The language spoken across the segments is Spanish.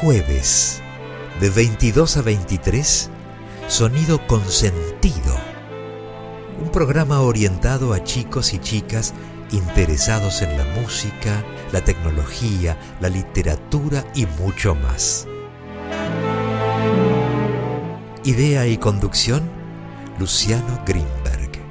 jueves, de 22 a 23, Sonido con Sentido. Un programa orientado a chicos y chicas interesados en la música, la tecnología, la literatura y mucho más. Idea y conducción, Luciano Grimberg.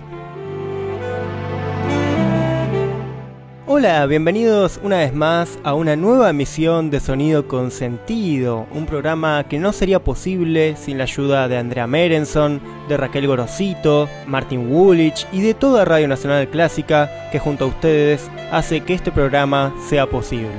Hola, bienvenidos una vez más a una nueva emisión de Sonido con Sentido, un programa que no sería posible sin la ayuda de Andrea Merenson, de Raquel Gorosito, Martin Woolwich y de toda Radio Nacional Clásica que junto a ustedes hace que este programa sea posible.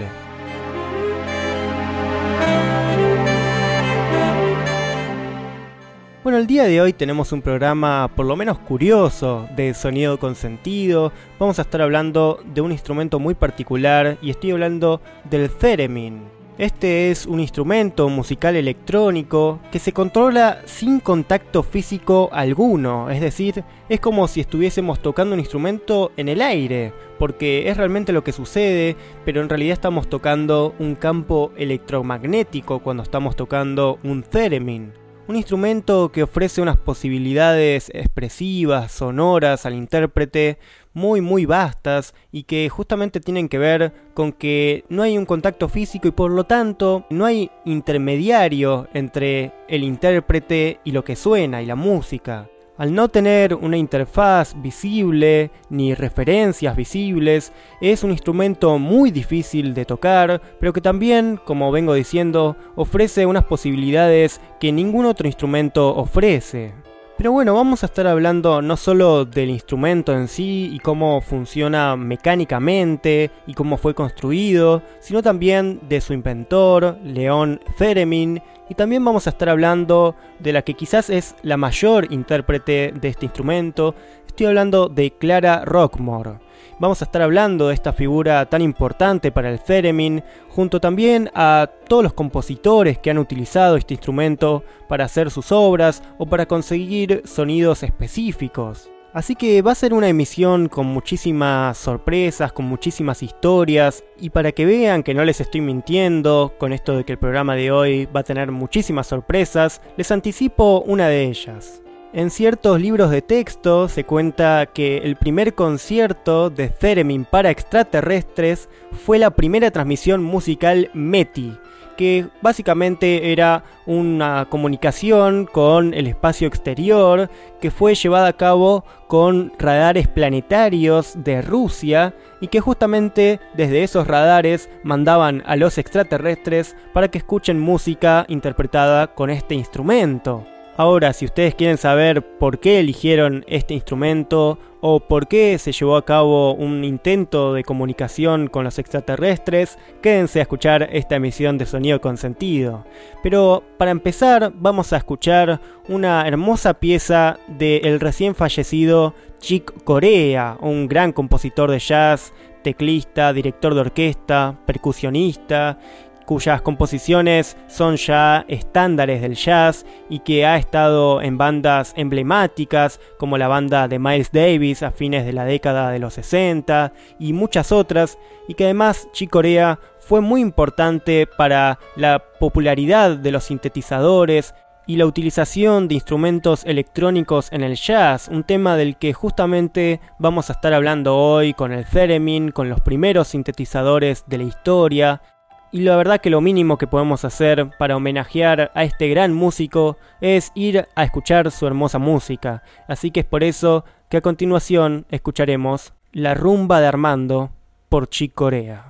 Bueno, el día de hoy tenemos un programa por lo menos curioso de Sonido con Sentido. Vamos a estar hablando de un instrumento muy particular y estoy hablando del theremin. Este es un instrumento musical electrónico que se controla sin contacto físico alguno, es decir, es como si estuviésemos tocando un instrumento en el aire, porque es realmente lo que sucede, pero en realidad estamos tocando un campo electromagnético cuando estamos tocando un theremin. Un instrumento que ofrece unas posibilidades expresivas, sonoras al intérprete muy vastas y que justamente tienen que ver con que no hay un contacto físico y por lo tanto no hay intermediario entre el intérprete y lo que suena y la música. Al no tener una interfaz visible ni referencias visibles, es un instrumento muy difícil de tocar, pero que también, como vengo diciendo, ofrece unas posibilidades que ningún otro instrumento ofrece. Pero bueno, vamos a estar hablando no solo del instrumento en sí y cómo funciona mecánicamente y cómo fue construido, sino también de su inventor, Leon Theremin, y también vamos a estar hablando de la que quizás es la mayor intérprete de este instrumento. Estoy hablando de Clara Rockmore. Vamos a estar hablando de esta figura tan importante para el theremin, junto también a todos los compositores que han utilizado este instrumento para hacer sus obras o para conseguir sonidos específicos. Así que va a ser una emisión con muchísimas sorpresas, con muchísimas historias, y para que vean que no les estoy mintiendo con esto de que el programa de hoy va a tener muchísimas sorpresas, les anticipo una de ellas. En ciertos libros de texto se cuenta que el primer concierto de theremin para extraterrestres fue la primera transmisión musical METI, que básicamente era una comunicación con el espacio exterior que fue llevada a cabo con radares planetarios de Rusia y que justamente desde esos radares mandaban a los extraterrestres para que escuchen música interpretada con este instrumento. Ahora, si ustedes quieren saber por qué eligieron este instrumento o por qué se llevó a cabo un intento de comunicación con los extraterrestres, quédense a escuchar esta emisión de Sonido con Sentido. Pero para empezar vamos a escuchar una hermosa pieza del recién fallecido Chick Corea, un gran compositor de jazz, teclista, director de orquesta, percusionista, cuyas composiciones son ya estándares del jazz y que ha estado en bandas emblemáticas como la banda de Miles Davis a fines de la década de los 60 y muchas otras, y que además Chick Corea fue muy importante para la popularidad de los sintetizadores y la utilización de instrumentos electrónicos en el jazz, un tema del que justamente vamos a estar hablando hoy con el theremin, con los primeros sintetizadores de la historia. Y la verdad que lo mínimo que podemos hacer para homenajear a este gran músico es ir a escuchar su hermosa música. Así que es por eso que a continuación escucharemos La rumba de Armando por Chick Corea.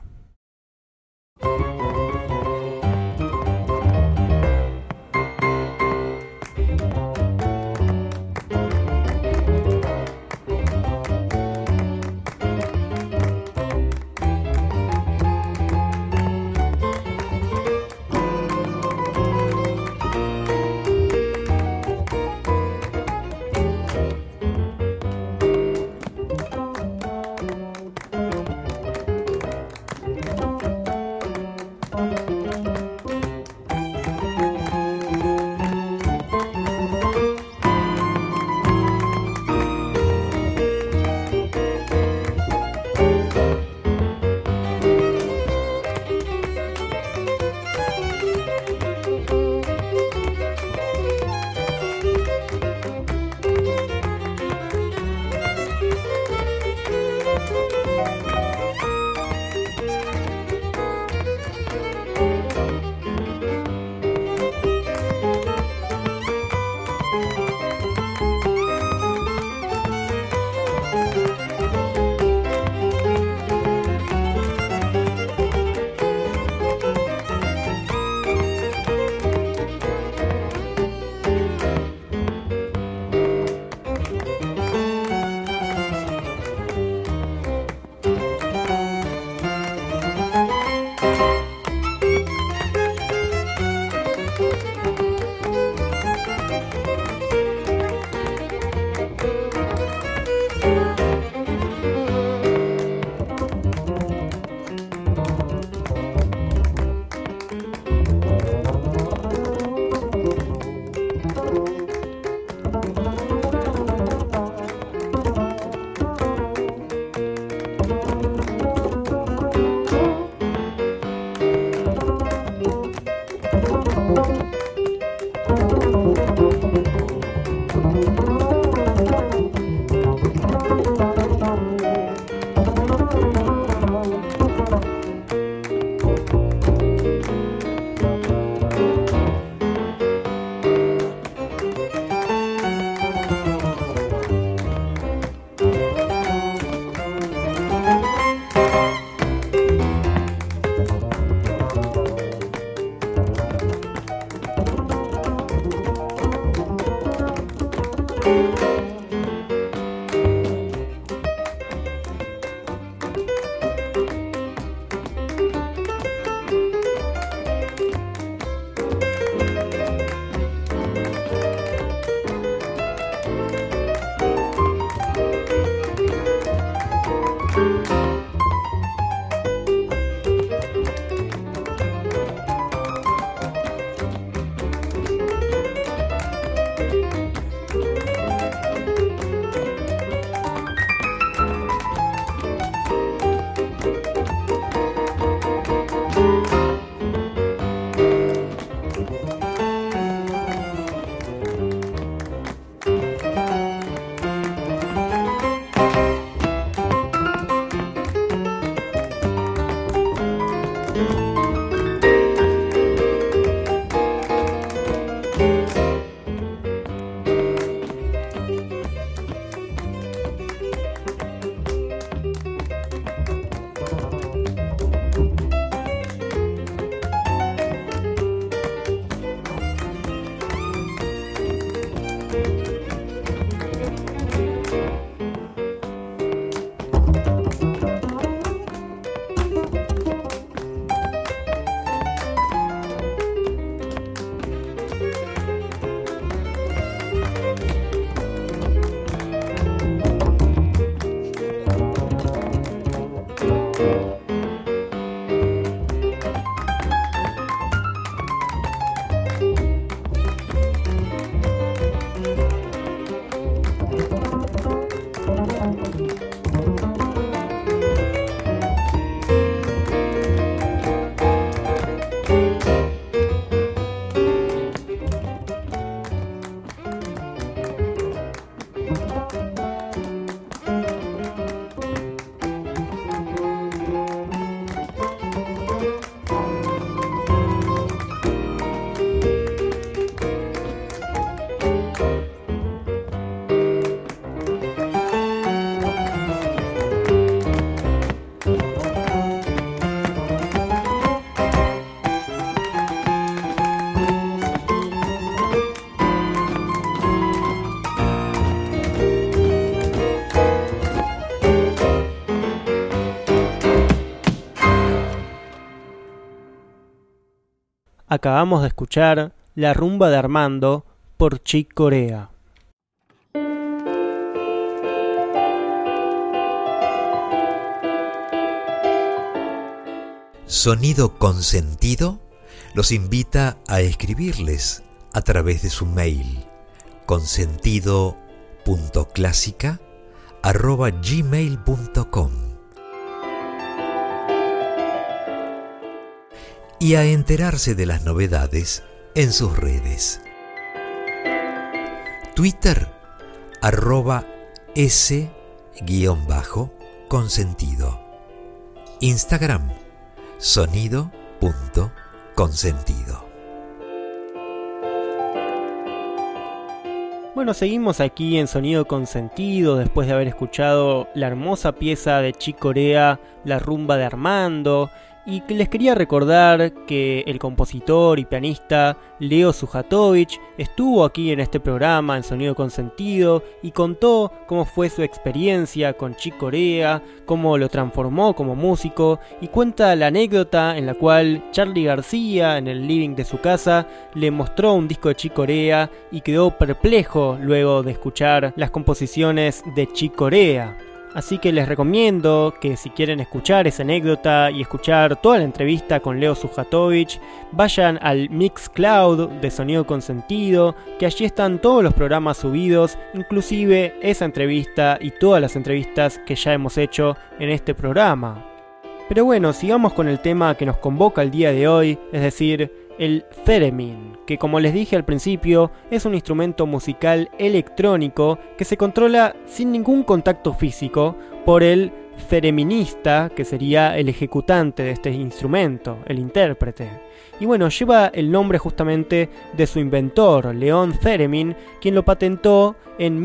Acabamos de escuchar La rumba de Armando por Chick Corea. Sonido Consentido los invita a escribirles a través de su mail consentido.clasica@gmail.com y a enterarse de las novedades en sus redes. Twitter @s_consentido. Instagram sonido.consentido. Bueno, seguimos aquí en Sonido Consentido después de haber escuchado la hermosa pieza de Chick Corea, La rumba de Armando. Y les quería recordar que el compositor y pianista Leo Sujatovich estuvo aquí en este programa en Sonido Consentido y contó cómo fue su experiencia con Chick Corea, cómo lo transformó como músico, y cuenta la anécdota en la cual Charly García, en el living de su casa, le mostró un disco de Chick Corea y quedó perplejo luego de escuchar las composiciones de Chick Corea. Así que les recomiendo que si quieren escuchar esa anécdota y escuchar toda la entrevista con Leo Sujatovich, vayan al Mixcloud de Sonido Consentido, que allí están todos los programas subidos, inclusive esa entrevista y todas las entrevistas que ya hemos hecho en este programa. Pero bueno, sigamos con el tema que nos convoca el día de hoy, es decir, el theremin, que como les dije al principio, es un instrumento musical electrónico que se controla sin ningún contacto físico por el thereminista, que sería el ejecutante de este instrumento, el intérprete. Y bueno, lleva el nombre justamente de su inventor, Leon Theremin, quien lo patentó en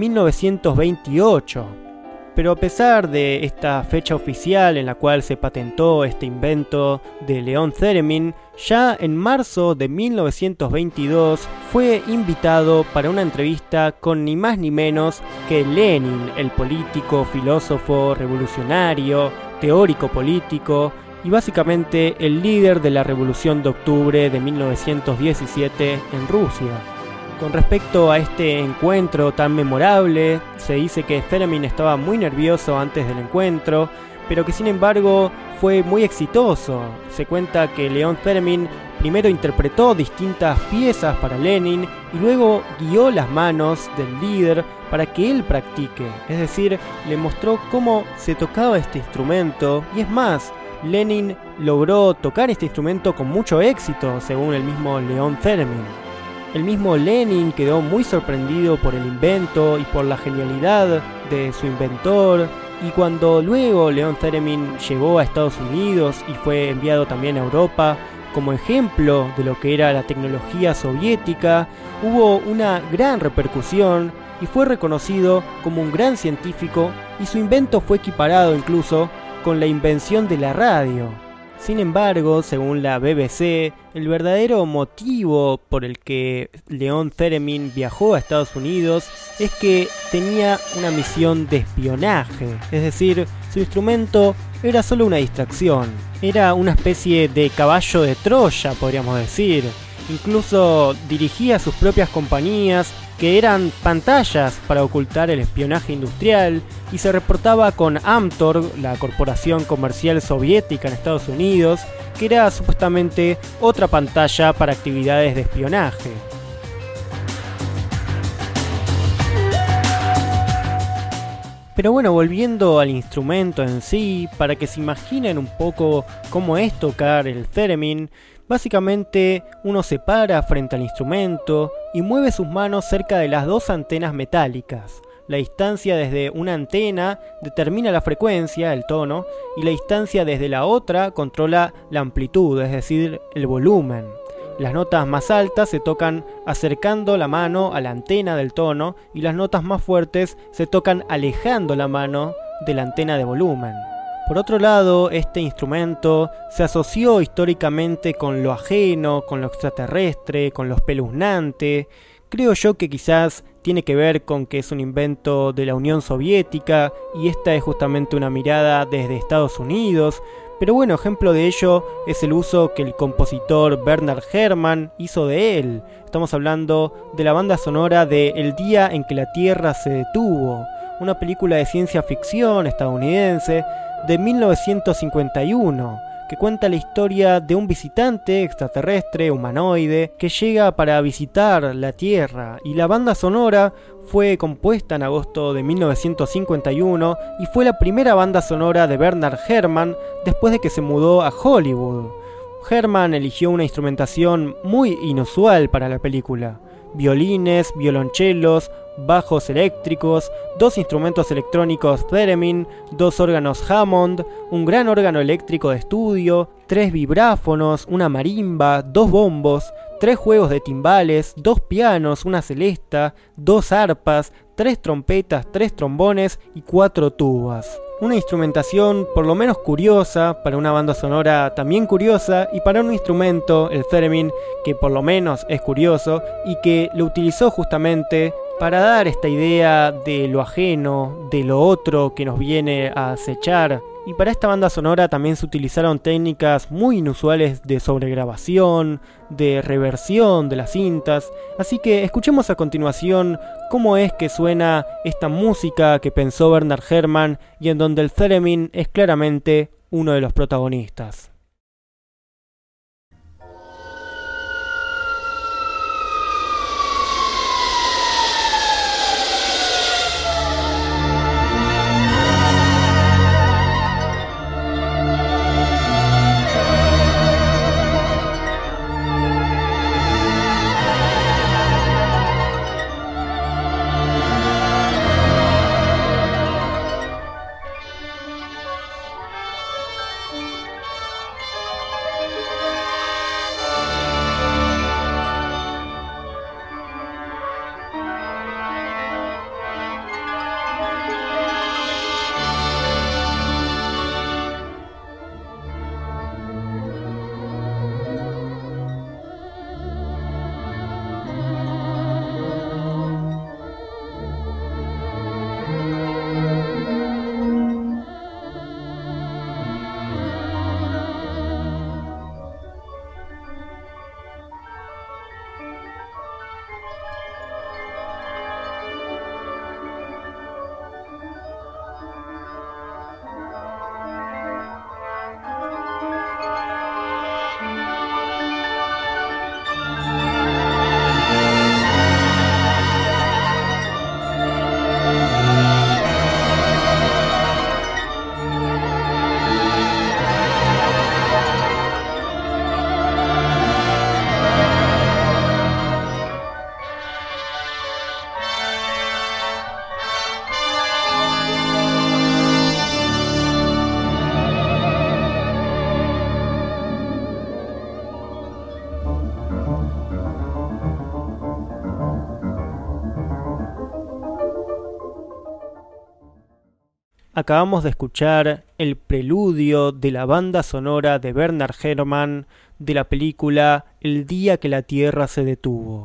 1928. Pero a pesar de esta fecha oficial en la cual se patentó este invento de Leon Theremin, ya en marzo de 1922 fue invitado para una entrevista con ni más ni menos que Lenin, el político, filósofo, revolucionario, teórico político y básicamente el líder de la Revolución de Octubre de 1917 en Rusia. Con respecto a este encuentro tan memorable, se dice que Theremin estaba muy nervioso antes del encuentro, pero que sin embargo fue muy exitoso. Se cuenta que Leon Theremin primero interpretó distintas piezas para Lenin y luego guió las manos del líder para que él practique, es decir, le mostró cómo se tocaba este instrumento y es más, Lenin logró tocar este instrumento con mucho éxito, según el mismo Leon Theremin. El mismo Lenin quedó muy sorprendido por el invento y por la genialidad de su inventor, y cuando luego Leon Theremin llegó a Estados Unidos y fue enviado también a Europa como ejemplo de lo que era la tecnología soviética, hubo una gran repercusión y fue reconocido como un gran científico, y su invento fue equiparado incluso con la invención de la radio. Sin embargo, según la BBC, el verdadero motivo por el que Leon Theremin viajó a Estados Unidos es que tenía una misión de espionaje, es decir, su instrumento era solo una distracción, era una especie de caballo de Troya, podríamos decir. Incluso dirigía sus propias compañías, que eran pantallas para ocultar el espionaje industrial, y se reportaba con Amtorg, la corporación comercial soviética en Estados Unidos, que era supuestamente otra pantalla para actividades de espionaje. Pero bueno, volviendo al instrumento en sí, para que se imaginen un poco cómo es tocar el theremin, básicamente uno se para frente al instrumento y mueve sus manos cerca de las dos antenas metálicas. La distancia desde una antena determina la frecuencia, el tono, y la distancia desde la otra controla la amplitud, es decir, el volumen. Las notas más altas se tocan acercando la mano a la antena del tono y las notas más fuertes se tocan alejando la mano de la antena de volumen. Por otro lado, este instrumento se asoció históricamente con lo ajeno, con lo extraterrestre, con lo espeluznante. Creo yo que quizás tiene que ver con que es un invento de la Unión Soviética y esta es justamente una mirada desde Estados Unidos. Pero bueno, ejemplo de ello es el uso que el compositor Bernard Herrmann hizo de él. Estamos hablando de la banda sonora de El día en que la Tierra se detuvo, una película de ciencia ficción estadounidense de 1951, que cuenta la historia de un visitante extraterrestre humanoide que llega para visitar la Tierra, y la banda sonora fue compuesta en agosto de 1951 y fue la primera banda sonora de Bernard Herrmann después de que se mudó a Hollywood. Herrmann eligió una instrumentación muy inusual para la película: violines, violonchelos, bajos eléctricos, 2 instrumentos electrónicos theremin, 2 órganos Hammond, un gran órgano eléctrico de estudio, 3 vibráfonos, una marimba, 2 bombos, 3 juegos de timbales, 2 pianos, una celesta, 2 arpas, 3 trompetas, 3 trombones y 4 tubas. Una instrumentación por lo menos curiosa, para una banda sonora también curiosa, y para un instrumento, el theremin, que por lo menos es curioso y que lo utilizó justamente para dar esta idea de lo ajeno, de lo otro que nos viene a acechar. Y para esta banda sonora también se utilizaron técnicas muy inusuales de sobregrabación, de reversión de las cintas. Así que escuchemos a continuación cómo es que suena esta música que pensó Bernard Herrmann y en donde el theremin es claramente uno de los protagonistas. Acabamos de escuchar el preludio de la banda sonora de Bernard Herrmann de la película El día que la Tierra se detuvo.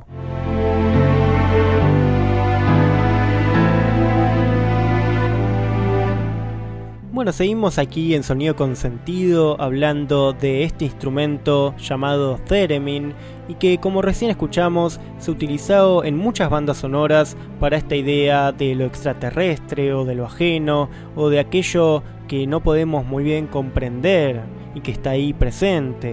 Bueno, seguimos aquí en Sonido con Sentido hablando de este instrumento llamado theremin y que, como recién escuchamos, se utilizó en muchas bandas sonoras para esta idea de lo extraterrestre o de lo ajeno o de aquello que no podemos muy bien comprender y que está ahí presente.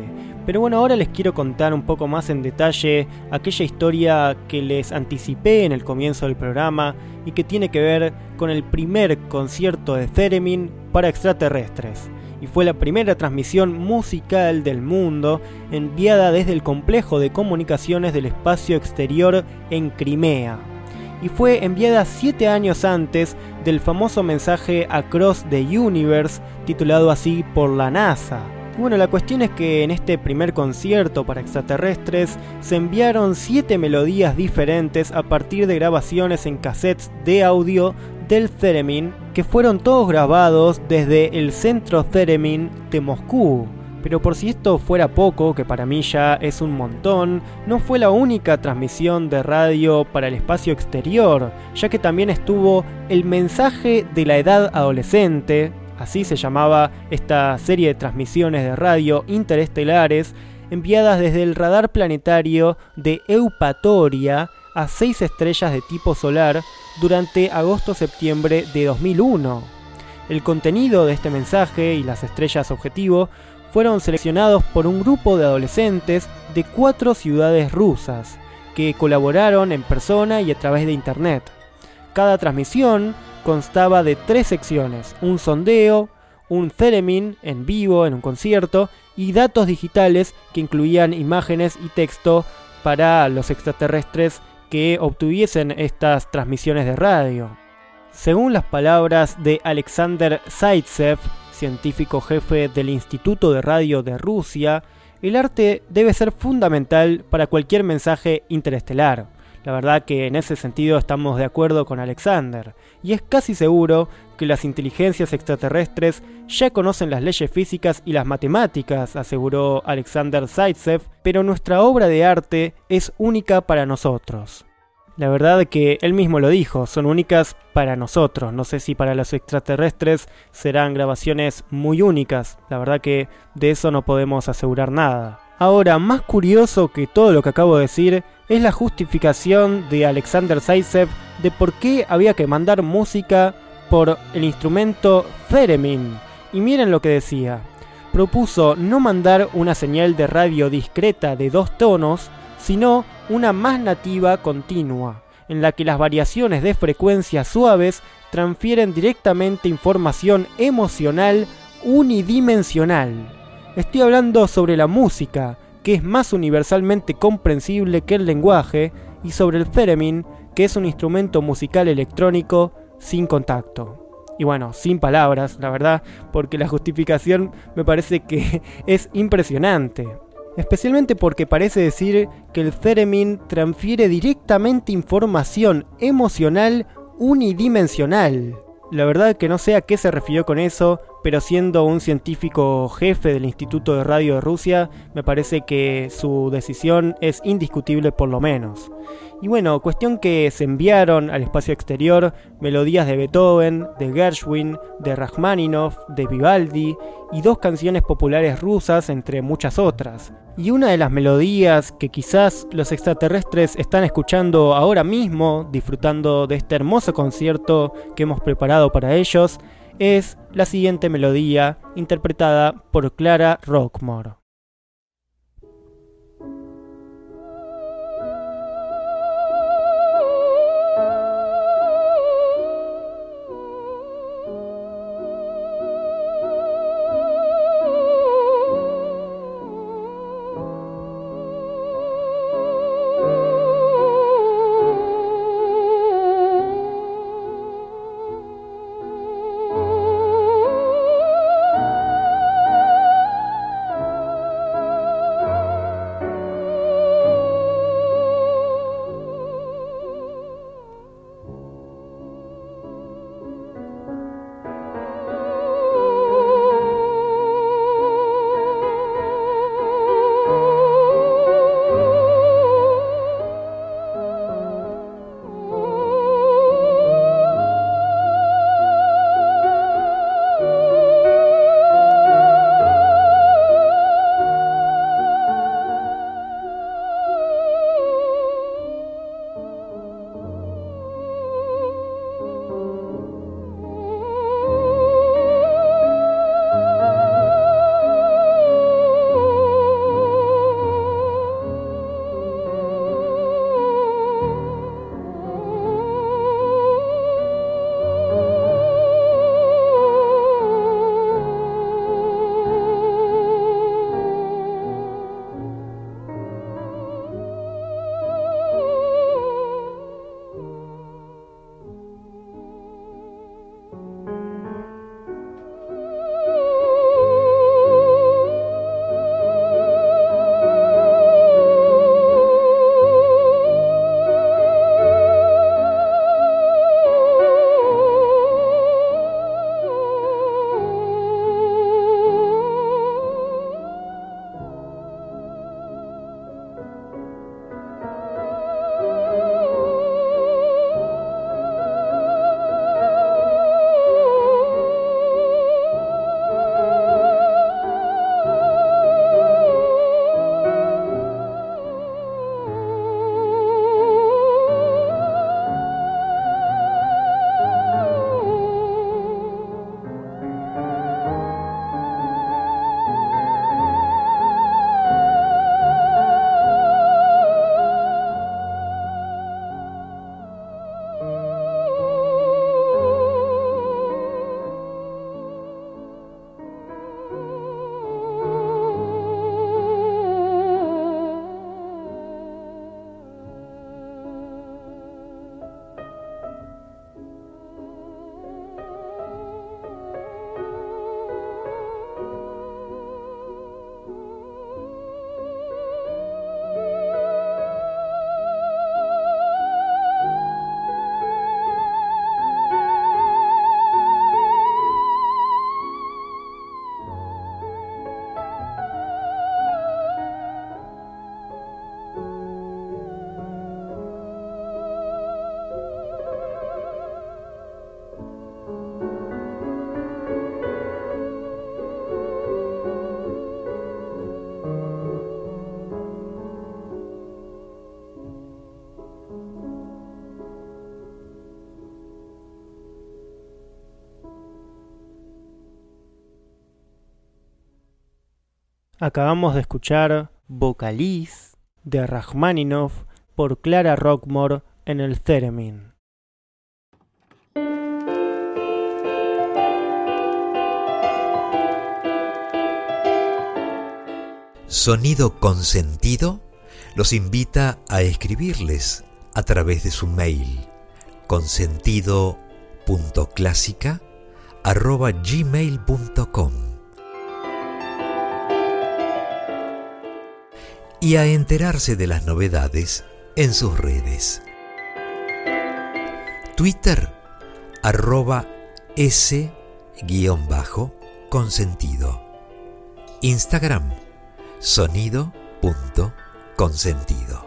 Pero bueno, ahora les quiero contar un poco más en detalle aquella historia que les anticipé en el comienzo del programa y que tiene que ver con el primer concierto de Theremin para extraterrestres. Y fue la primera transmisión musical del mundo enviada desde el complejo de comunicaciones del espacio exterior en Crimea. Y fue enviada 7 años antes del famoso mensaje Across the Universe, titulado así por la NASA. Bueno, la cuestión es que en este primer concierto para extraterrestres se enviaron 7 melodías diferentes a partir de grabaciones en cassettes de audio del Theremin, que fueron todos grabados desde el centro Theremin de Moscú. Pero por si esto fuera poco, que para mí ya es un montón, no fue la única transmisión de radio para el espacio exterior, ya que también estuvo el mensaje de la edad adolescente. Así se llamaba esta serie de transmisiones de radio interestelares enviadas desde el radar planetario de Eupatoria a 6 estrellas de tipo solar durante agosto-septiembre de 2001. El contenido de este mensaje y las estrellas objetivo fueron seleccionados por un grupo de adolescentes de 4 ciudades rusas que colaboraron en persona y a través de internet. Cada transmisión constaba de 3 secciones: un sondeo, un Theremin en vivo en un concierto y datos digitales que incluían imágenes y texto para los extraterrestres que obtuviesen estas transmisiones de radio. Según las palabras de Alexander Zaitsev, científico jefe del Instituto de Radio de Rusia, el arte debe ser fundamental para cualquier mensaje interestelar. La verdad que en ese sentido estamos de acuerdo con Alexander, y es casi seguro que las inteligencias extraterrestres ya conocen las leyes físicas y las matemáticas, aseguró Alexander Zaitsev, pero nuestra obra de arte es única para nosotros. La verdad que él mismo lo dijo, son únicas para nosotros, no sé si para los extraterrestres serán grabaciones muy únicas, la verdad que de eso no podemos asegurar nada. Ahora, más curioso que todo lo que acabo de decir es la justificación de Alexander Zaitsev de por qué había que mandar música por el instrumento Theremin. Y miren lo que decía. Propuso no mandar una señal de radio discreta de 2 tonos, sino una más nativa continua, en la que las variaciones de frecuencias suaves transfieren directamente información emocional unidimensional. Estoy hablando sobre la música, que es más universalmente comprensible que el lenguaje, y sobre el Theremin, que es un instrumento musical electrónico sin contacto. Y bueno, sin palabras, la verdad, porque la justificación me parece que es impresionante. Especialmente porque parece decir que el Theremin transfiere directamente información emocional unidimensional. La verdad que no sé a qué se refirió con eso, pero siendo un científico jefe del Instituto de Radio de Rusia, me parece que su decisión es indiscutible por lo menos. Y bueno, cuestión que se enviaron al espacio exterior melodías de Beethoven, de Gershwin, de Rachmaninoff, de Vivaldi y 2 canciones populares rusas, entre muchas otras. Y una de las melodías que quizás los extraterrestres están escuchando ahora mismo, disfrutando de este hermoso concierto que hemos preparado para ellos, es la siguiente melodía interpretada por Clara Rockmore. Acabamos de escuchar Vocaliz de Rachmaninoff por Clara Rockmore en el Theremin. Sonido Consentido los invita a escribirles a través de su mail consentido.clasica@gmail.com y a enterarse de las novedades en sus redes. Twitter @s_consentido. Instagram sonido.consentido.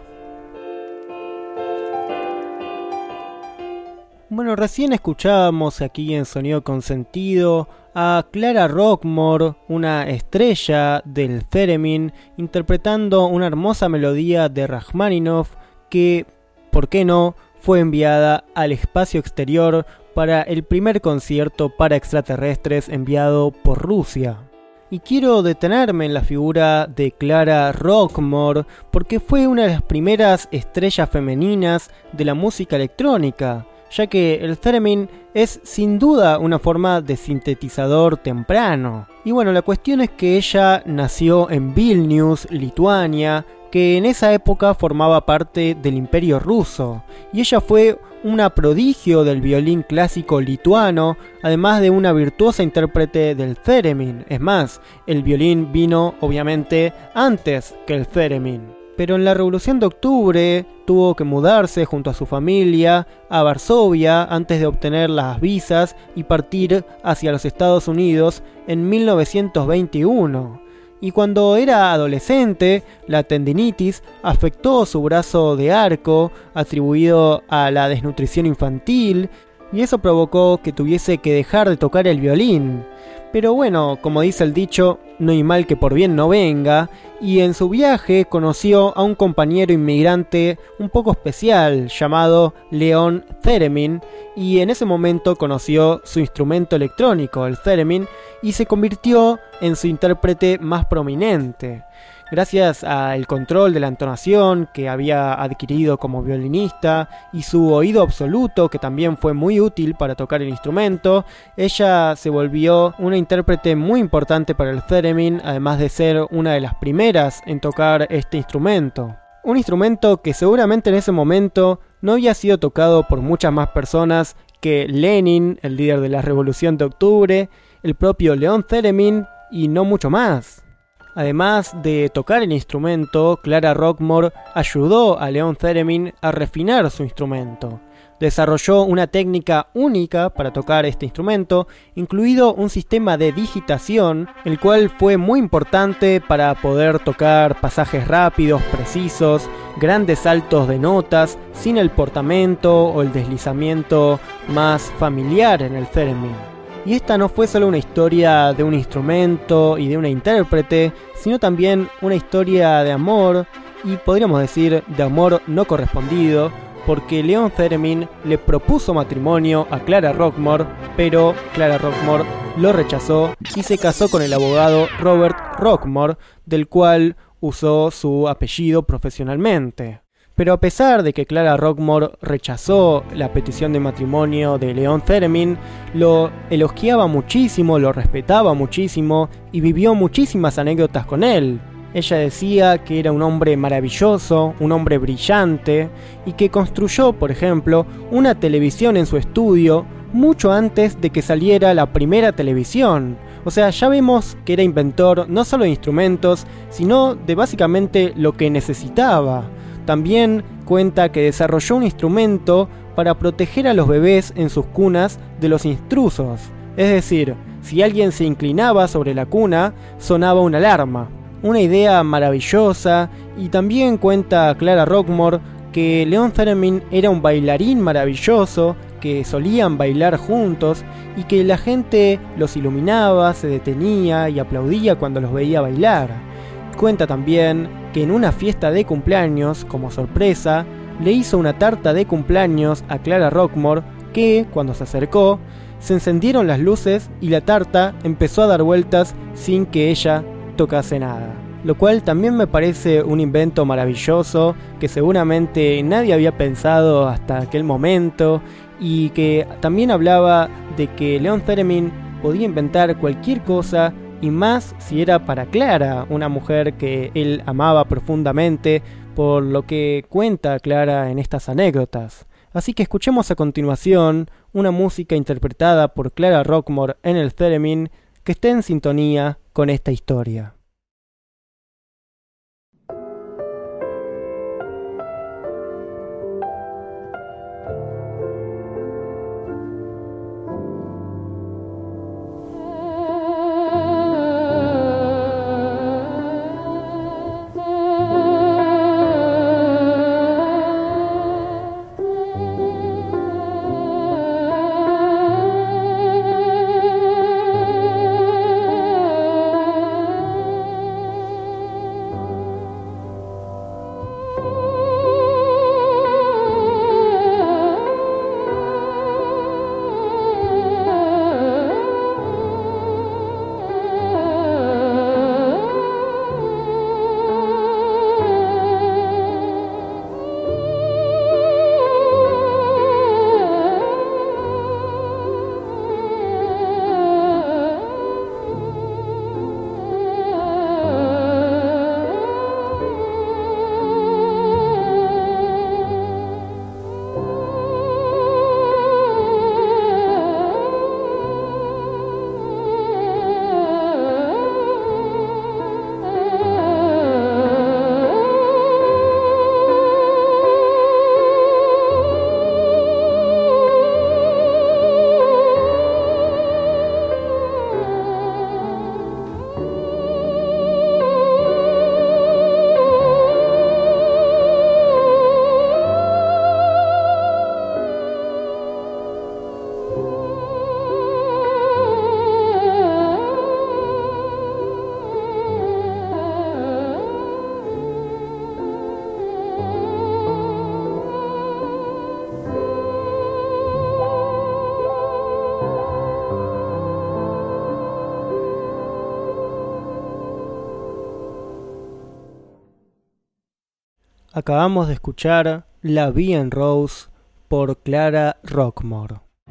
Bueno, recién escuchábamos aquí en Sonido Consentido a Clara Rockmore, una estrella del Theremin, interpretando una hermosa melodía de Rachmaninoff que, ¿por qué no?, fue enviada al espacio exterior para el primer concierto para extraterrestres enviado por Rusia. Y quiero detenerme en la figura de Clara Rockmore porque fue una de las primeras estrellas femeninas de la música electrónica, ya que el Theremin es sin duda una forma de sintetizador temprano. Y bueno, la cuestión es que ella nació en Vilnius, Lituania, que en esa época formaba parte del Imperio Ruso, y ella fue una prodigio del violín clásico lituano, además de una virtuosa intérprete del Theremin. Es más, el violín vino obviamente antes que el Theremin. Pero en la Revolución de Octubre tuvo que mudarse junto a su familia a Varsovia antes de obtener las visas y partir hacia los Estados Unidos en 1921. Y cuando era adolescente, la tendinitis afectó su brazo de arco, atribuido a la desnutrición infantil, y eso provocó que tuviese que dejar de tocar el violín. Pero bueno, como dice el dicho, no hay mal que por bien no venga, y en su viaje conoció a un compañero inmigrante un poco especial llamado Leon Theremin, y en ese momento conoció su instrumento electrónico, el Theremin, y se convirtió en su intérprete más prominente. Gracias al control de la entonación que había adquirido como violinista y su oído absoluto, que también fue muy útil para tocar el instrumento, ella se volvió una intérprete muy importante para el Theremin, además de ser una de las primeras en tocar este instrumento. Un instrumento que seguramente en ese momento no había sido tocado por muchas más personas que Lenin, el líder de la Revolución de Octubre, el propio Leon Theremin y no mucho más. Además de tocar el instrumento, Clara Rockmore ayudó a Leon Theremin a refinar su instrumento. Desarrolló una técnica única para tocar este instrumento, incluido un sistema de digitación, el cual fue muy importante para poder tocar pasajes rápidos, precisos, grandes saltos de notas, sin el portamento o el deslizamiento más familiar en el Theremin. Y esta no fue solo una historia de un instrumento y de una intérprete, sino también una historia de amor, y podríamos decir de amor no correspondido, porque Leon Theremin le propuso matrimonio a Clara Rockmore, pero Clara Rockmore lo rechazó y se casó con el abogado Robert Rockmore, del cual usó su apellido profesionalmente. Pero a pesar de que Clara Rockmore rechazó la petición de matrimonio de Leon Theremin, lo elogiaba muchísimo, lo respetaba muchísimo y vivió muchísimas anécdotas con él. Ella decía que era un hombre maravilloso, un hombre brillante, y que construyó, por ejemplo, una televisión en su estudio mucho antes de que saliera la primera televisión. O sea, ya vemos que era inventor no solo de instrumentos, sino de básicamente lo que necesitaba. También cuenta que desarrolló un instrumento para proteger a los bebés en sus cunas de los intrusos. Es decir, si alguien se inclinaba sobre la cuna, sonaba una alarma. Una idea maravillosa. Y también cuenta Clara Rockmore que Leon Theremin era un bailarín maravilloso, que solían bailar juntos y que la gente los iluminaba, se detenía y aplaudía cuando los veía bailar. Cuenta también que en una fiesta de cumpleaños, como sorpresa, le hizo una tarta de cumpleaños a Clara Rockmore que, cuando se acercó, se encendieron las luces y la tarta empezó a dar vueltas sin que ella efecto casi nada. Lo cual también me parece un invento maravilloso que seguramente nadie había pensado hasta aquel momento, y que también hablaba de que Leon Theremin podía inventar cualquier cosa, y más si era para Clara, una mujer que él amaba profundamente, por lo que cuenta Clara en estas anécdotas. Así que escuchemos a continuación una música interpretada por Clara Rockmore en el Theremin que esté en sintonía con esta historia. Acabamos de escuchar La Vie en Rose por Clara Rockmore.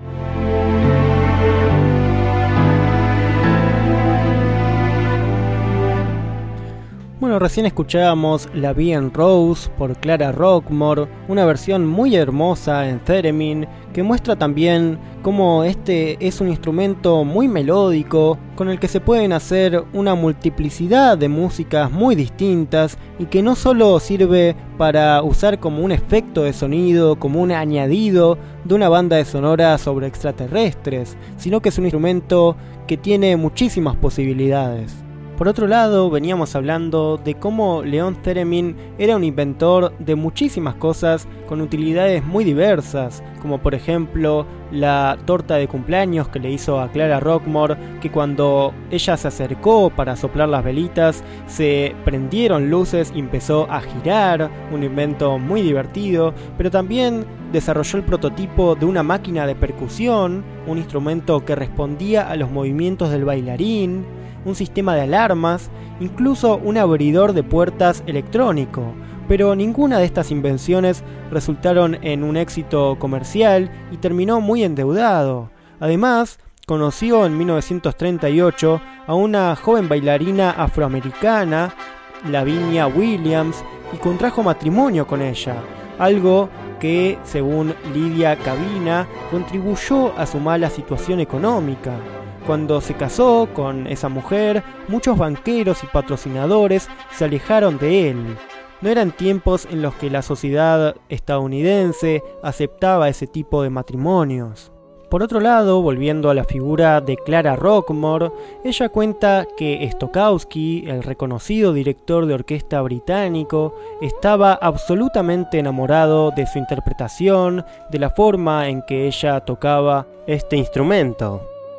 Bueno, recién escuchábamos La Vie en Rose por Clara Rockmore, una versión muy hermosa en Theremin que muestra también cómo este es un instrumento muy melódico con el que se pueden hacer una multiplicidad de músicas muy distintas y que no solo sirve para usar como un efecto de sonido, como un añadido de una banda de sonora sobre extraterrestres, sino que es un instrumento que tiene muchísimas posibilidades. Por otro lado, veníamos hablando de cómo Leon Theremin era un inventor de muchísimas cosas con utilidades muy diversas, como por ejemplo la torta de cumpleaños que le hizo a Clara Rockmore, que cuando ella se acercó para soplar las velitas se prendieron luces y empezó a girar, un invento muy divertido, pero también desarrolló el prototipo de una máquina de percusión, un instrumento que respondía a los movimientos del bailarín, un sistema de alarmas, incluso un abridor de puertas electrónico, pero ninguna de estas invenciones resultaron en un éxito comercial y terminó muy endeudado. Además, conoció en 1938 a una joven bailarina afroamericana, Lavinia Williams, y contrajo matrimonio con ella, algo que, según Lydia Cabina, contribuyó a su mala situación económica. Cuando se casó con esa mujer, muchos banqueros y patrocinadores se alejaron de él. No eran tiempos en los que la sociedad estadounidense aceptaba ese tipo de matrimonios. Por otro lado, volviendo a la figura de Clara Rockmore, ella cuenta que Stokowski, el reconocido director de orquesta británico, estaba absolutamente enamorado de su interpretación, de la forma en que ella tocaba este instrumento.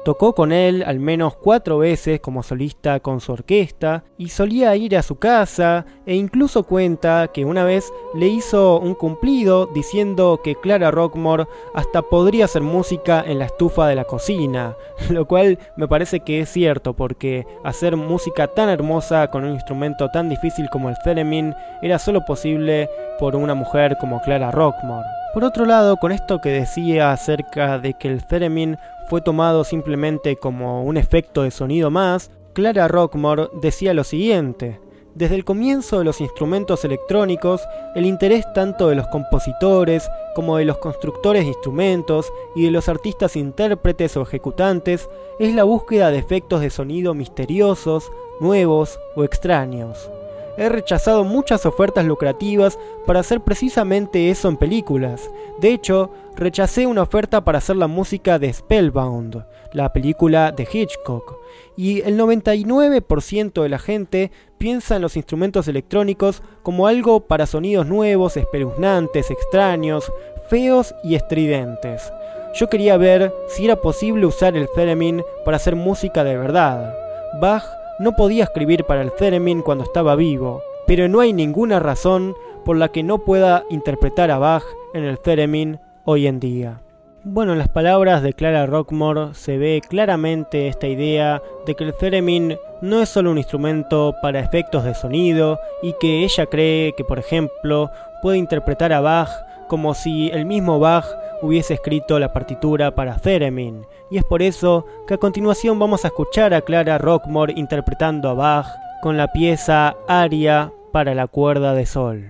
Tocó con él al menos 4 veces como solista con su orquesta y solía ir a su casa e incluso cuenta que una vez le hizo un cumplido diciendo que Clara Rockmore hasta podría hacer música en la estufa de la cocina, lo cual me parece que es cierto porque hacer música tan hermosa con un instrumento tan difícil como el theremin era solo posible por una mujer como Clara Rockmore. Por otro lado, con esto que decía acerca de que el theremin fue tomado simplemente como un efecto de sonido más, Clara Rockmore decía lo siguiente: desde el comienzo de los instrumentos electrónicos, el interés tanto de los compositores como de los constructores de instrumentos y de los artistas intérpretes o ejecutantes es la búsqueda de efectos de sonido misteriosos, nuevos o extraños. He rechazado muchas ofertas lucrativas para hacer precisamente eso en películas. De hecho, rechacé una oferta para hacer la música de Spellbound, la película de Hitchcock. Y el 99% de la gente piensa en los instrumentos electrónicos como algo para sonidos nuevos, espeluznantes, extraños, feos y estridentes. Yo quería ver si era posible usar el theremin para hacer música de verdad. Bach no podía escribir para el theremin cuando estaba vivo, pero no hay ninguna razón por la que no pueda interpretar a Bach en el theremin hoy en día. Bueno, en las palabras de Clara Rockmore se ve claramente esta idea de que el theremin no es solo un instrumento para efectos de sonido y que ella cree que, por ejemplo, puede interpretar a Bach como si el mismo Bach hubiese escrito la partitura para theremin. Y es por eso que a continuación vamos a escuchar a Clara Rockmore interpretando a Bach con la pieza Aria para la cuerda de sol.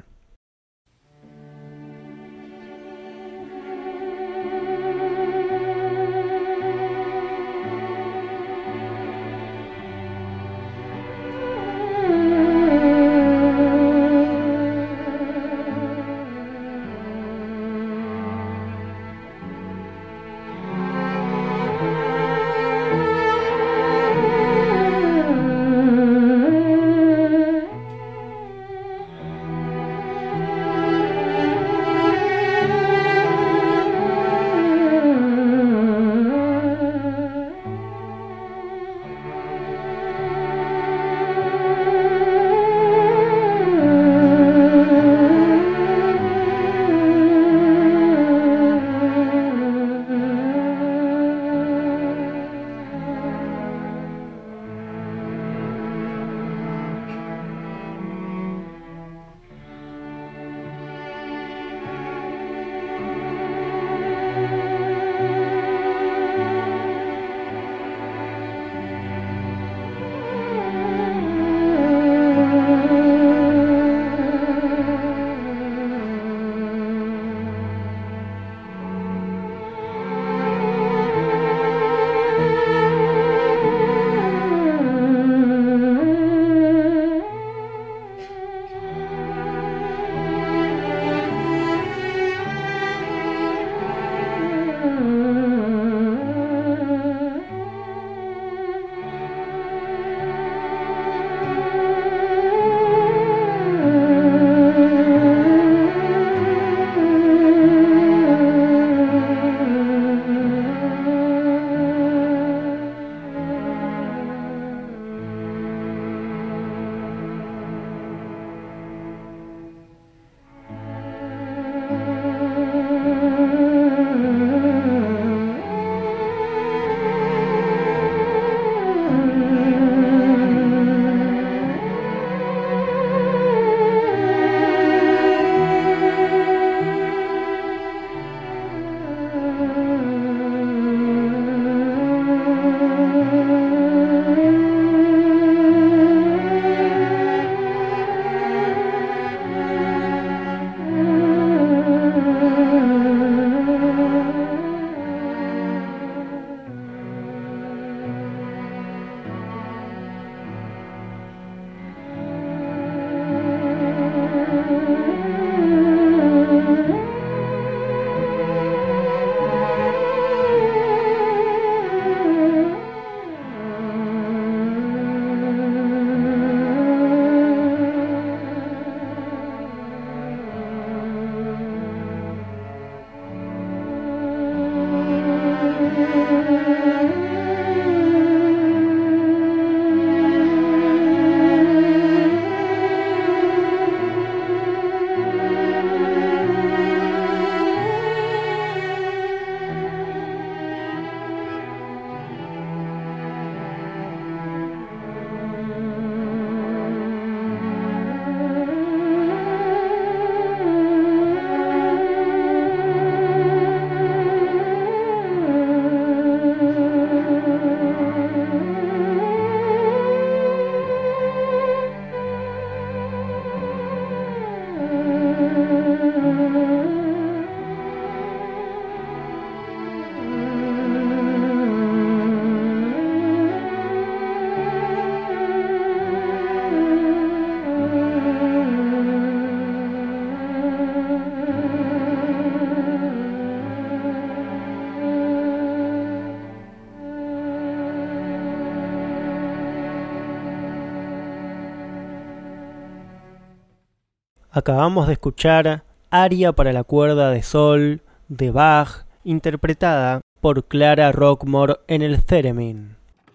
Acabamos de escuchar Aria para la cuerda de sol de Bach, interpretada por Clara Rockmore en el Theremin.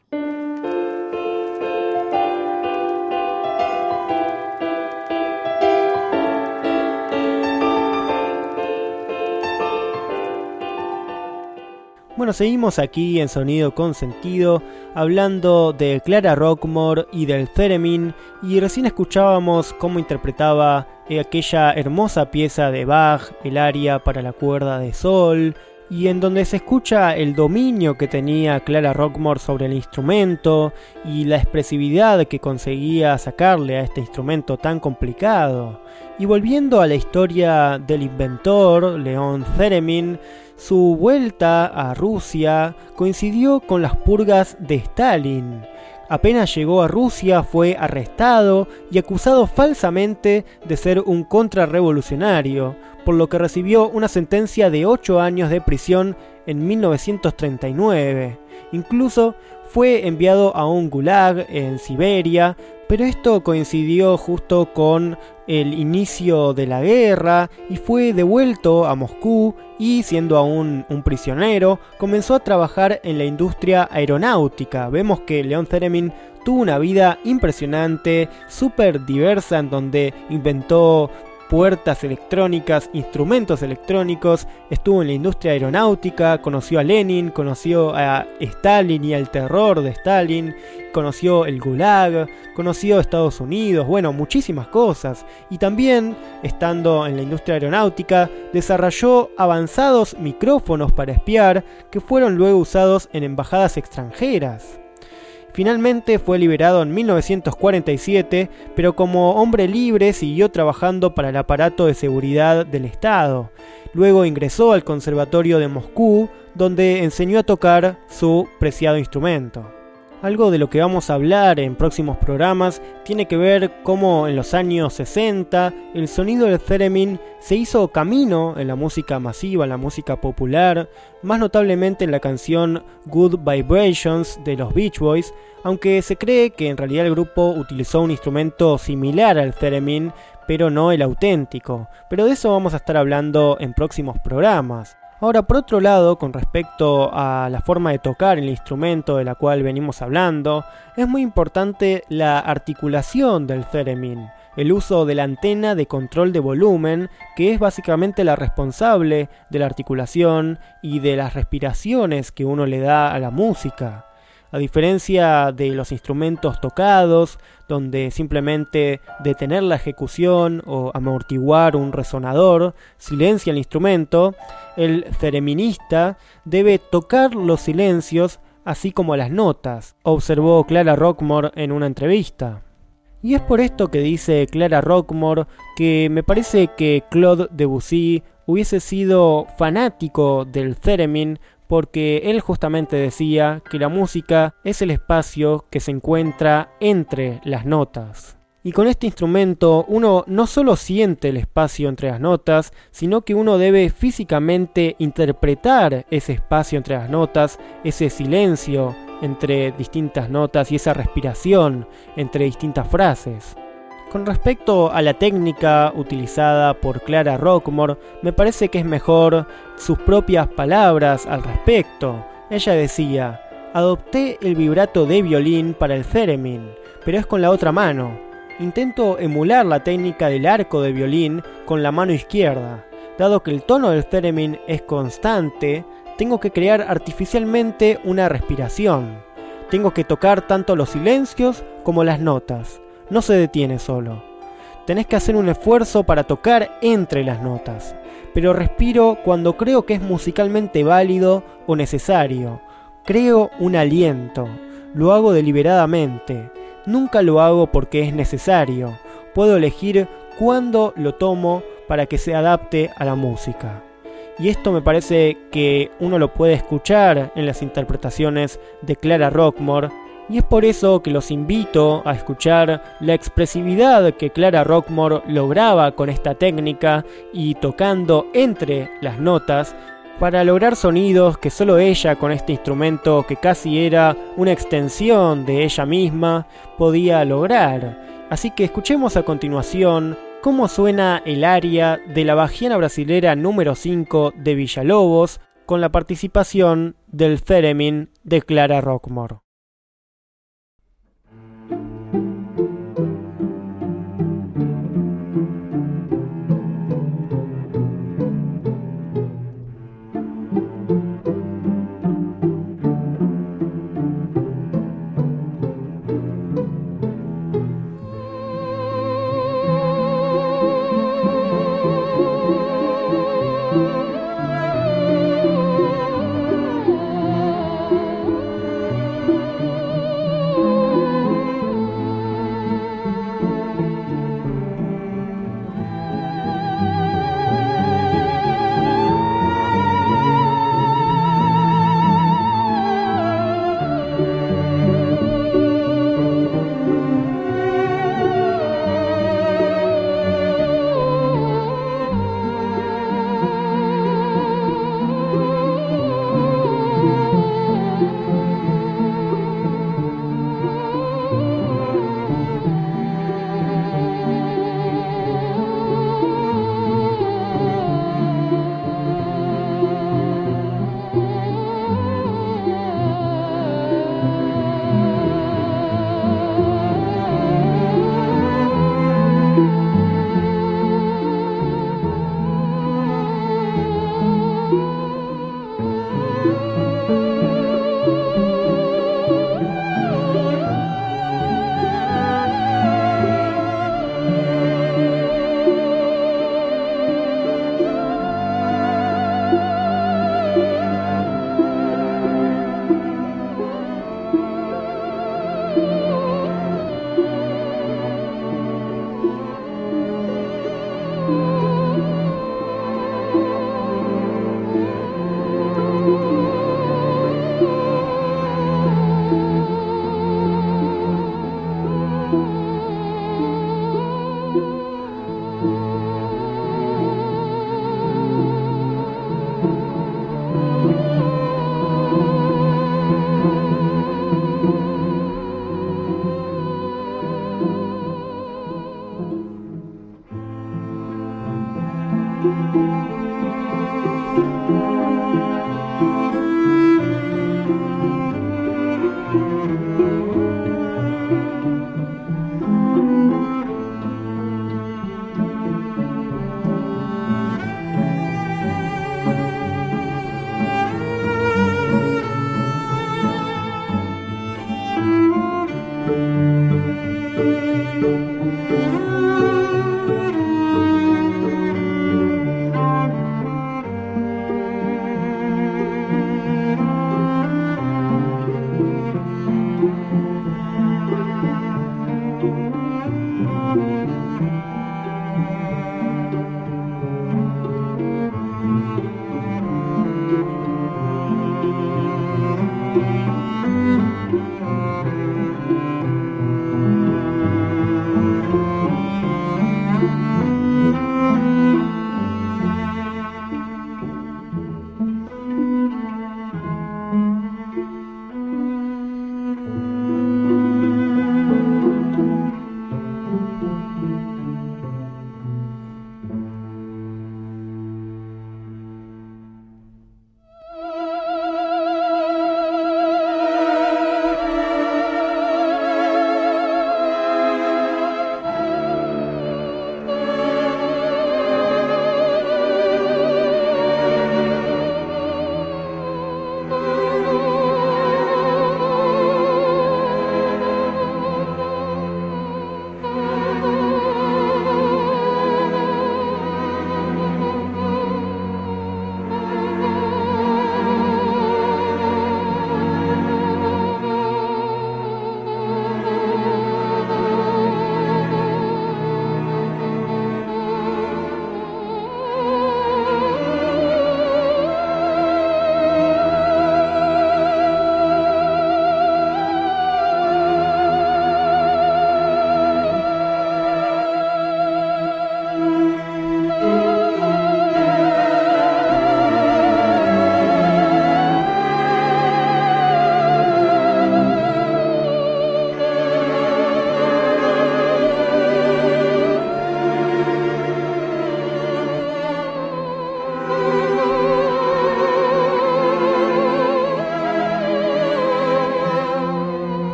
Bueno, seguimos aquí en Sonido con Sentido, hablando de Clara Rockmore y del Theremin, y recién escuchábamos cómo interpretaba aquella hermosa pieza de Bach, el aria para la cuerda de sol, y en donde se escucha el dominio que tenía Clara Rockmore sobre el instrumento y la expresividad que conseguía sacarle a este instrumento tan complicado. Y volviendo a la historia del inventor, Leon Theremin, su vuelta a Rusia coincidió con las purgas de Stalin. Apenas llegó a Rusia fue arrestado y acusado falsamente de ser un contrarrevolucionario, por lo que recibió una sentencia de 8 años de prisión en 1939. Incluso fue enviado a un gulag en Siberia, pero esto coincidió justo con el inicio de la guerra y fue devuelto a Moscú y, siendo aún un prisionero, comenzó a trabajar en la industria aeronáutica. Vemos que Leon Theremin tuvo una vida impresionante, súper diversa, en donde inventó puertas electrónicas, instrumentos electrónicos, estuvo en la industria aeronáutica, conoció a Lenin, conoció a Stalin y al terror de Stalin, conoció el Gulag, conoció Estados Unidos, bueno, muchísimas cosas. Y también, estando en la industria aeronáutica, desarrolló avanzados micrófonos para espiar que fueron luego usados en embajadas extranjeras. Finalmente fue liberado en 1947, pero como hombre libre siguió trabajando para el aparato de seguridad del Estado. Luego ingresó al Conservatorio de Moscú, donde enseñó a tocar su preciado instrumento. Algo de lo que vamos a hablar en próximos programas tiene que ver cómo en los años 60 el sonido del Theremin se hizo camino en la música masiva, en la música popular, más notablemente en la canción Good Vibrations de los Beach Boys, aunque se cree que en realidad el grupo utilizó un instrumento similar al Theremin, pero no el auténtico. Pero de eso vamos a estar hablando en próximos programas. Ahora, por otro lado, con respecto a la forma de tocar el instrumento de la cual venimos hablando, es muy importante la articulación del Theremin, el uso de la antena de control de volumen, que es básicamente la responsable de la articulación y de las respiraciones que uno le da a la música. A diferencia de los instrumentos tocados, donde simplemente detener la ejecución o amortiguar un resonador silencia el instrumento, el thereminista debe tocar los silencios así como las notas, observó Clara Rockmore en una entrevista. Y es por esto que dice Clara Rockmore que me parece que Claude Debussy hubiese sido fanático del Theremin, porque él justamente decía que la música es el espacio que se encuentra entre las notas. Y con este instrumento uno no solo siente el espacio entre las notas, sino que uno debe físicamente interpretar ese espacio entre las notas, ese silencio entre distintas notas y esa respiración entre distintas frases. Con respecto a la técnica utilizada por Clara Rockmore, me parece que es mejor sus propias palabras al respecto. Ella decía: adopté el vibrato de violín para el Theremin, pero es con la otra mano. Intento emular la técnica del arco de violín con la mano izquierda. Dado que el tono del Theremin es constante, tengo que crear artificialmente una respiración. Tengo que tocar tanto los silencios como las notas. No se detiene solo. Tenés que hacer un esfuerzo para tocar entre las notas, pero respiro cuando creo que es musicalmente válido o necesario. Creo un aliento. Lo hago deliberadamente. Nunca lo hago porque es necesario. Puedo elegir cuándo lo tomo para que se adapte a la música. Y esto me parece que uno lo puede escuchar en las interpretaciones de Clara Rockmore. Y es por eso que los invito a escuchar la expresividad que Clara Rockmore lograba con esta técnica y tocando entre las notas para lograr sonidos que solo ella, con este instrumento que casi era una extensión de ella misma, podía lograr. Así que escuchemos a continuación cómo suena el aria de la Bajiana Brasilera número 5 de Villalobos, con la participación del Theremin de Clara Rockmore.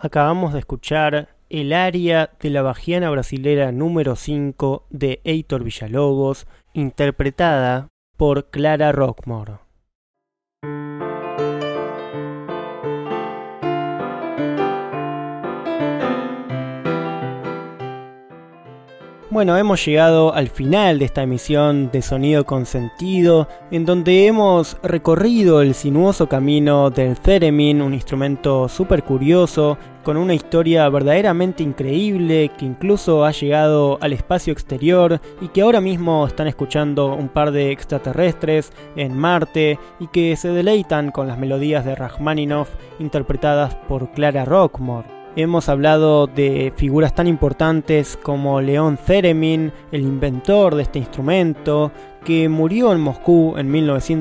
Acabamos de escuchar el aria de la Bajiana Brasilera número 5 de Heitor Villa-Lobos, interpretada por Clara Rockmore. Bueno, hemos llegado al final de esta emisión de Sonido con Sentido, en donde hemos recorrido el sinuoso camino del theremin, un instrumento súper curioso, con una historia verdaderamente increíble, que incluso ha llegado al espacio exterior y que ahora mismo están escuchando un par de extraterrestres en Marte y que se deleitan con las melodías de Rachmaninoff interpretadas por Clara Rockmore. Hemos hablado de figuras tan importantes como León Theremin, el inventor de este instrumento, que murió en Moscú en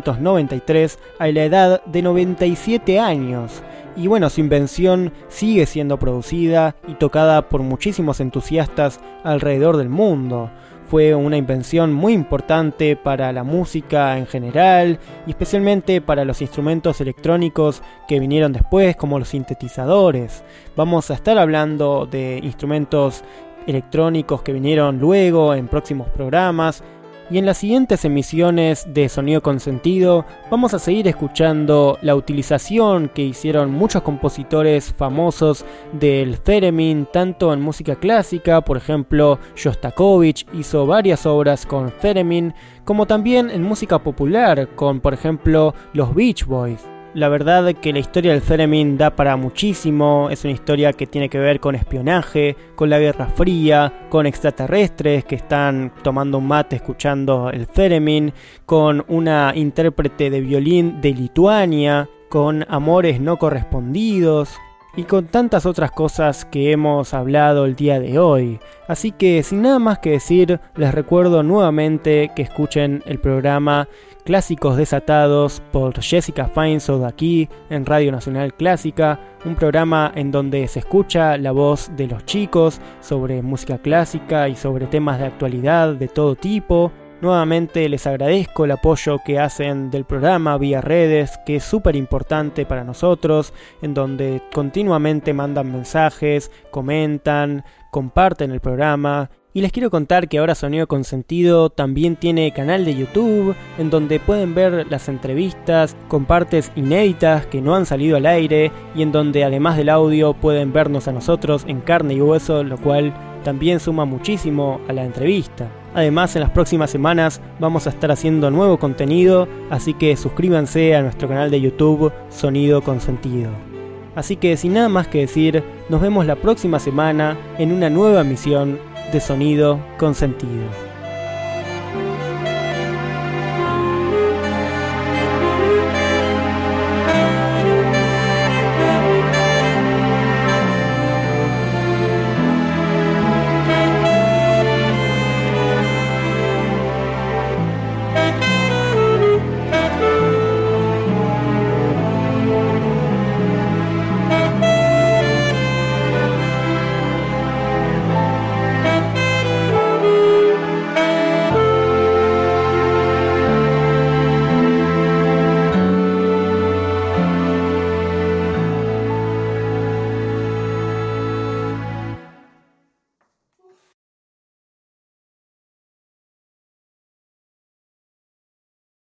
1993 a la edad de 97 años. Y bueno, su invención sigue siendo producida y tocada por muchísimos entusiastas alrededor del mundo. Fue una invención muy importante para la música en general y especialmente para los instrumentos electrónicos que vinieron después, como los sintetizadores. Vamos a estar hablando de instrumentos electrónicos que vinieron luego en próximos programas. Y en las siguientes emisiones de Sonido con Sentido vamos a seguir escuchando la utilización que hicieron muchos compositores famosos del theremin, tanto en música clásica, por ejemplo Shostakovich hizo varias obras con theremin, como también en música popular con, por ejemplo, los Beach Boys. La verdad que la historia del theremin da para muchísimo, es una historia que tiene que ver con espionaje, con la Guerra Fría, con extraterrestres que están tomando un mate escuchando el theremin, con una intérprete de violín de Lituania, con amores no correspondidos y con tantas otras cosas que hemos hablado el día de hoy. Así que sin nada más que decir, les recuerdo nuevamente que escuchen el programa Clásicos Desatados por Jessica Feinsohn aquí en Radio Nacional Clásica, un programa en donde se escucha la voz de los chicos sobre música clásica y sobre temas de actualidad de todo tipo. Nuevamente les agradezco el apoyo que hacen del programa vía redes, que es súper importante para nosotros, en donde continuamente mandan mensajes, comentan, comparten el programa. Y les quiero contar que ahora Sonido con Sentido también tiene canal de YouTube, en donde pueden ver las entrevistas con partes inéditas que no han salido al aire, y en donde además del audio pueden vernos a nosotros en carne y hueso, lo cual también suma muchísimo a la entrevista. Además, en las próximas semanas vamos a estar haciendo nuevo contenido, así que suscríbanse a nuestro canal de YouTube Sonido con Sentido. Así que sin nada más que decir, nos vemos la próxima semana en una nueva emisión de Sonido con Sentido.